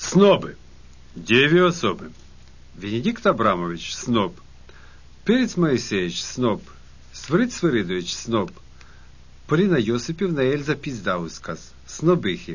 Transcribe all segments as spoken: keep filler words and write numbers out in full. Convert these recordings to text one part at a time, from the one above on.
Снобы. Деві особи. Венедикт Абрамович – сноб. Перец Моисеевич – сноб. Свирид Свиридович – сноб. Поліна Йосипівна і Ельза Піздаускас – снобихи.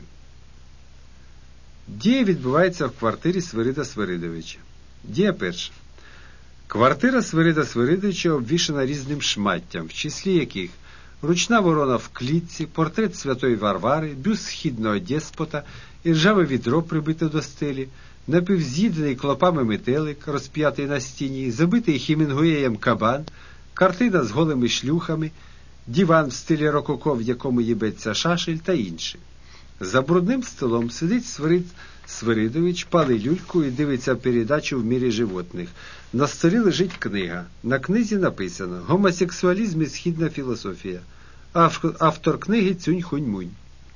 Дія відбувається в квартирі Свирида Свиридовича. Дія перша. Квартира Свирида Свиридовича обвішана різним шматтям, в числі яких ручна ворона в клітці, портрет святої Варвари, бюст східного деспота, іржаве відро прибите до стелі, напівз'їдений клопами метелик, розп'ятий на стіні, забитий Хемінгуеєм кабан, картина з голими шлюхами, диван в стилі рококо, в якому їбеться шашель та інше. За брудним столом сидить Свирид Свиридович, палить люльку і дивиться передачу «В мірі животних». На столі лежить книга. На книзі написано «Гомосексуалізм і східна філософія». Автор книги Цюнь-Хунь-Мунь.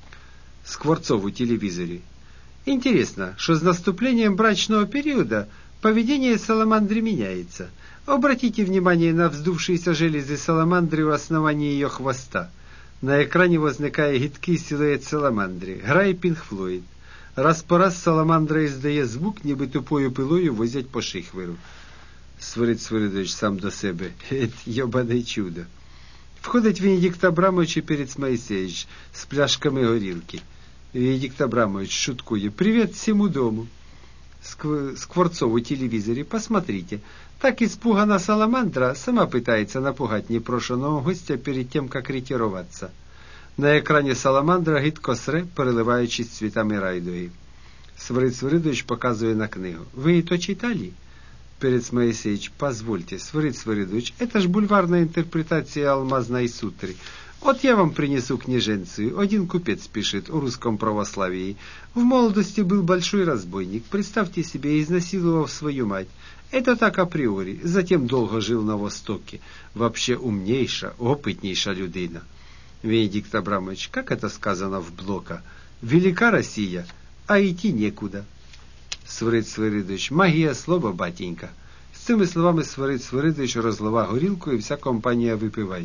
Скворцов у телевизоре. Интересно, что с наступлением брачного периода поведение саламандры меняется. Обратите внимание на вздувшиеся железы саламандры у основания ее хвоста. На экране возникает гидкий силуэт саламандры. Грає Пінк Флойд. Раз по раз саламандра издає звук, ніби тупою пилою возять по шихверу. Свирид Свиридович сам до себе. Ет, йобане чудо. Входить Венедикт Абрамович и Перец Моисеевич с пляшками горілки. Венедикт Абрамович шуткует. «Привет всему дому!» Скворцов у телевизоре. «Посмотрите, так испугана саламандра сама пытается напугать непрошенного гостя перед тем, как ретироваться». На экране саламандра гидко сре, переливаючись цвітами райдуги. Свирид Свиридович показывает на книгу. «Вы это читали?» Перец Моисеевич. «Позвольте, Свирид Свиридович, это ж бульварная интерпретация алмазной сутры. Вот я вам принесу княженцию. Один купец пишет о русском православии. В молодости был большой разбойник. Представьте себе, изнасиловал свою мать. Это так априори. Затем долго жил на Востоке. Вообще умнейша, опытнейша людина». Венедикт Абрамович. «Как это сказано в Блока? Велика Россия, а идти некуда». Свирид Свиридович. «Магія слова, батенька». З цими словами Свирид Свиридович розлива горілку, і вся компанія випиває.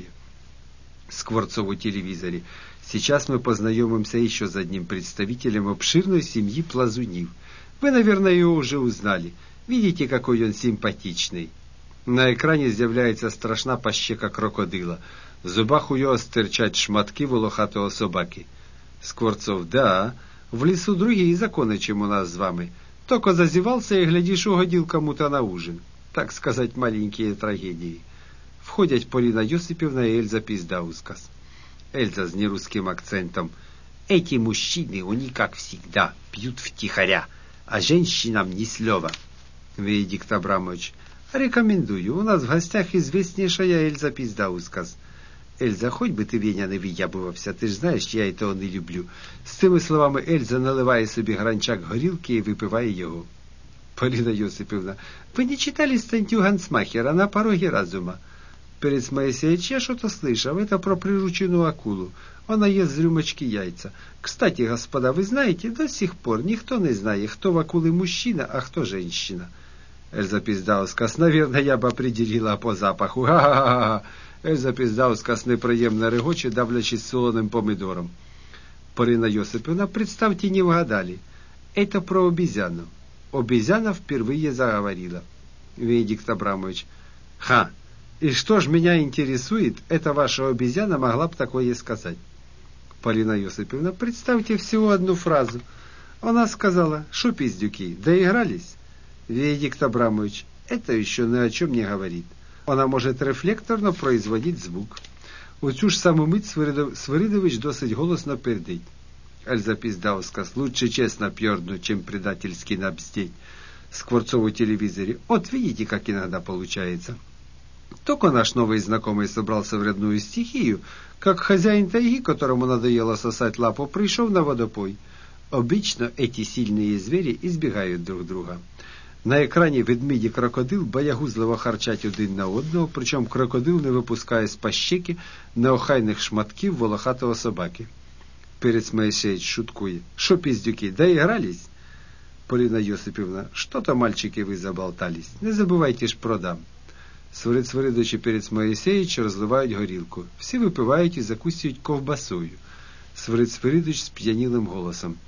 Скворцов у телевизоре. «Сейчас мы познакомимся еще с одним представителем обширной семьи плазунив. Вы, наверное, его уже узнали. Видите, какой он симпатичный». На экране з'являється страшна пащека крокодила. В зубах у його стирчать шматки волохатого собаки. Скворцов. «Да, в лесу другие законы, чем у нас с вами. Только зазевался и, глядишь, угодил кому-то на ужин. Так сказать, маленькие трагедии». Входять Поліна Йосипівна і Ельза Піздаускас. Эльза с нерусским акцентом. «Эти мужчины, они, как всегда, пьют втихаря, а женщинам ни слова». Венедикт Абрамович. «Рекомендую. У нас в гостях известнейшая Эльза Піздаускас». «Эльза, хоть бы ты, Веня, не виябувався, ти ж знаєш, я этого не люблю». З цими словами Ельза наливає собі гранчак горілки і випиває його. Поліна Йосипівна. «Вы не читали статью Гансмахера «На пороге разума»?» Перец Моисеевич. «Я что-то слышал. Это про прирученную акулу. Она ест с рюмочки яйца. Кстати, господа, вы знаете, до сих пор никто не знает, кто в акулы мужчина, а кто женщина». Эльза Піздаускас. «Наверное, я бы определила по запаху». Ха-ха-ха. Ельза Піздаускас неприємно регоче, давлячись солоним помидором. Поліна Йосипівна. «Представьте, не вгадали. Это про обезьяну. Обезьяна впервые заговорила». Венедикт Абрамович. «Ха! И что ж меня интересует, эта ваша обезьяна могла бы такое сказать». Полина Йосипівна. «Представьте всего одну фразу. Она сказала, что пиздюки, доигрались». Венедикт Абрамович. «Это еще ни о чем не говорит. Она может рефлекторно производить звук». У цю ж саму мить Свиридович досить голосно пердить. Ельза Піздаускас. «Лучше честно пьерну, чем предательски набздеть». Скворцов у телевизоре. «Вот видите, как иногда получается. Только наш новый знакомый собрался в родную стихию, как хозяин тайги, которому надоело сосать лапу, пришел на водопой. Обычно эти сильные звери избегают друг друга». На екрані ведмідь і крокодил боягузливо харчать один на одного, причому крокодил не випускає з пащеки неохайних шматків волохатого собаки. Перец Моисеевич шуткує. «Шо, пиздюки, доигрались?» Полина Йосипівна. «Что-то, мальчики, вы заболтались. Не забывайте ж про дам». Свирид Свиридович і Перец Моисеевич розливають горілку. Всі випивають і закусують ковбасою. Свирид Свиридович з п'янілим голосом.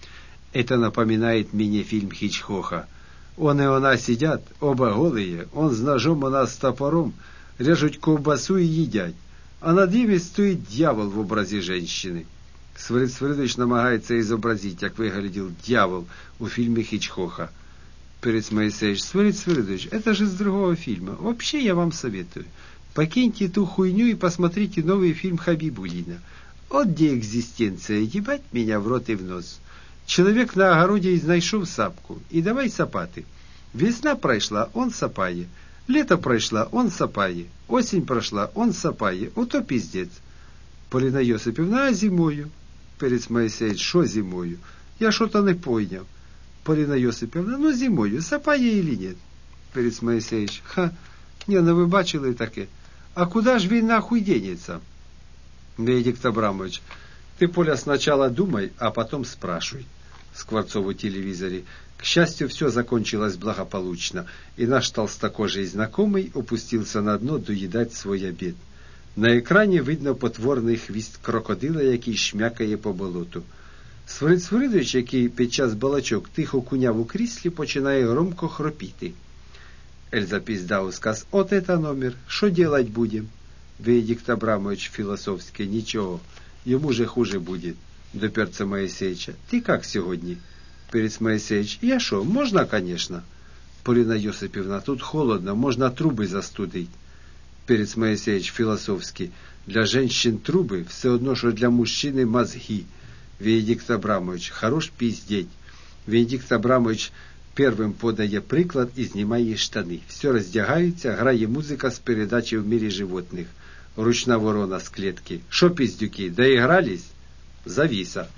Это напоминает мне фильм Хичкока. Он и она сидят, оба голые, он с ножом, она с топором, режут ковбасу и едят. А над ними стоит дьявол в образі женщины. Свирид Свиридович намагається изобразить, як выглядел дьявол у фильме Хичкока. Перец Моисеевич: Свирид Свиридович, это же с другого фильма. Вообще я вам советую. Покиньте ту хуйню и посмотрите новый фильм Хабибулина. Вот где экзистенция, ебать меня в рот и в нос. Человек на огороде знайшов сапку, и давай сапати. Весна пройшла, он сапає. Лето пройшла, он сапає. Осень прошла, он сапає. Ото пиздец. Полина Йосипівна: а зимою? Перец Моисеевич: що зимою? Я що-то не поняв. Полина Йосипівна: ну зимою, сапає или нет? Перец Моисеевич: ха, не, ну ви бачили таке. А куда ж він нахуй денется? Венедикт Абрамович: ты, Поля, сначала думай, а потом спрашивай. Скворцов у телевизоре: к счастью, все закончилось благополучно, и наш толстокожий знакомый опустился на дно доедать свой обед. На екрані видно потворний хвіст крокодила, який шмякає по болоту. Свирид Свиридович, який під час балачок тихо куняв у кріслі, починає громко хропіти. Эльза Пиздаускас: от это номер, що делать будем? Венедикт Абрамович философски: ничего, ему же хуже будет. До перца Моисеевича: ты как сегодня? Перец Моисеевич: я шо, можно, конечно. Полина Йосипівна: тут холодно, можно трубы застудить. Перец Моисеевич философски: для женщин трубы все одно, что для мужчины мозги. Венедикт Абрамович: хорош пиздеть. Венедикт Абрамович первым подає приклад і знімає штани. Все роздягаються, грає музика з передачі «В мире животных». Ручна ворона з клетки: шо, пиздюки, доигрались? Зависа.